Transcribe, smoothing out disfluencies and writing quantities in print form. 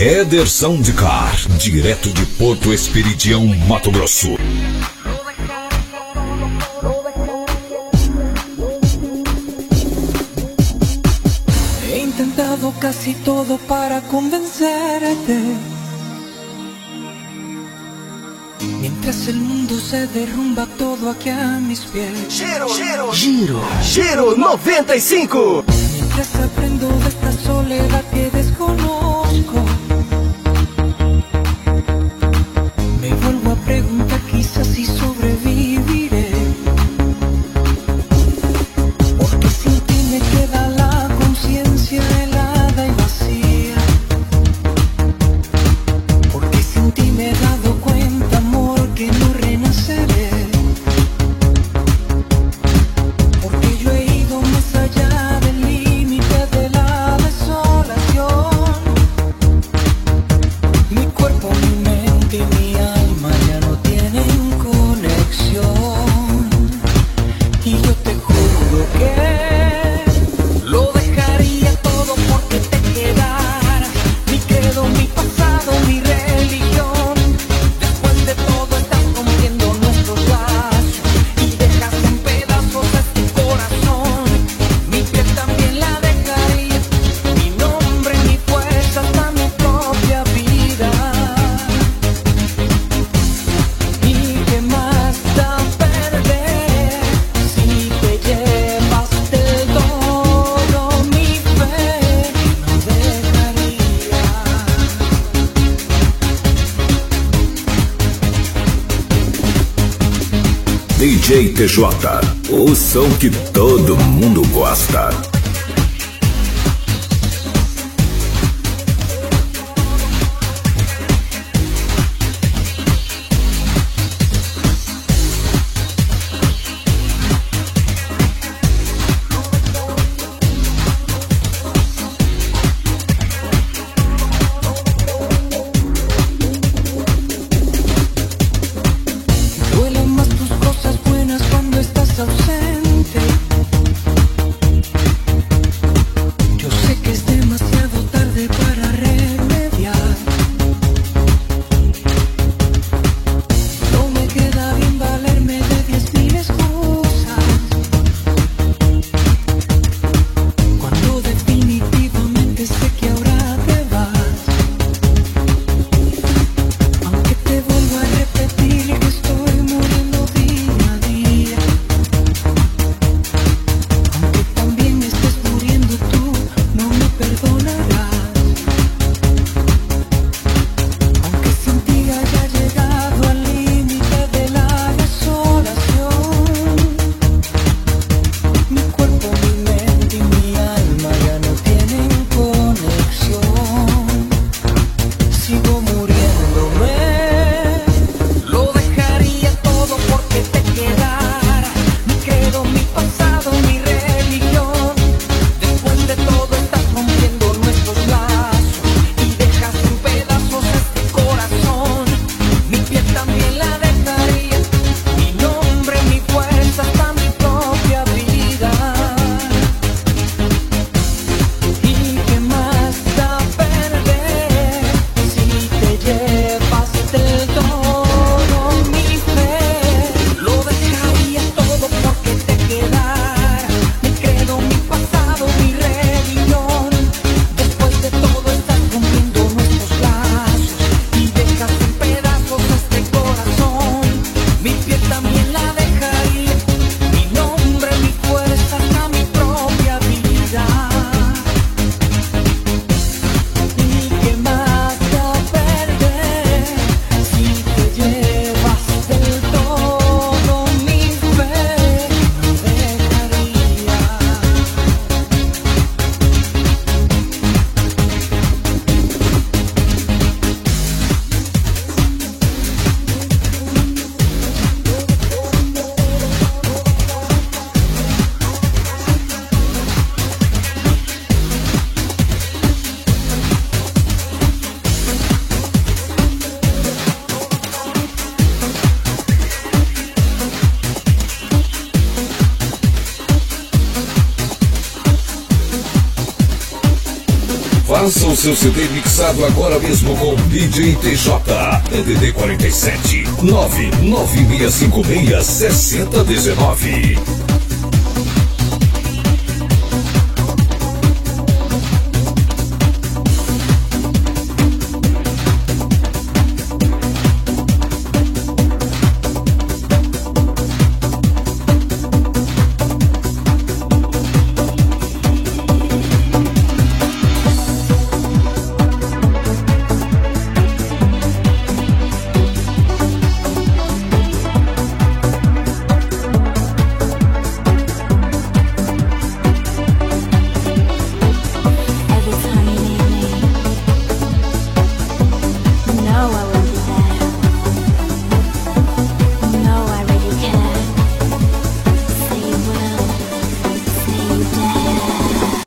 Éder Soundcar, direto de Porto Esperidião, Mato Grosso. He intentado casi todo para convencerte, mientras el mundo se derrumba todo aquí a mis pies. Giro 95. Mientras aprendo de esta soledad que desconozco, me vuelvo a preguntar quizás si sobreviviré, porque sin ti me queda la conciencia helada y vacía, porque sin ti me he dado cuenta, amor, que no renaceré, porque yo he ido más allá del límite de la desolación. Mi cuerpo, mi mente y mi alma ya no tienen conexión, y yo te juro que lo dejaría todo porque te quedaras. Mi credo, mi pasado, mi religión. Después de todo estás rompiendo nuestros lazos y dejas en pedazos este corazón. Mi piel también la dejaría, mi nombre, mi fuerza, hasta mi propia vida. ¿Y qué más da perder si te llevas del todo mi fe? No dejaría. DJ TJ, o som que todo mundo gosta. Duelen más tus cosas buenas cuando estás ausente. Faça o seu CD mixado agora mesmo com DJ TJ. DDD 47 99656 6019.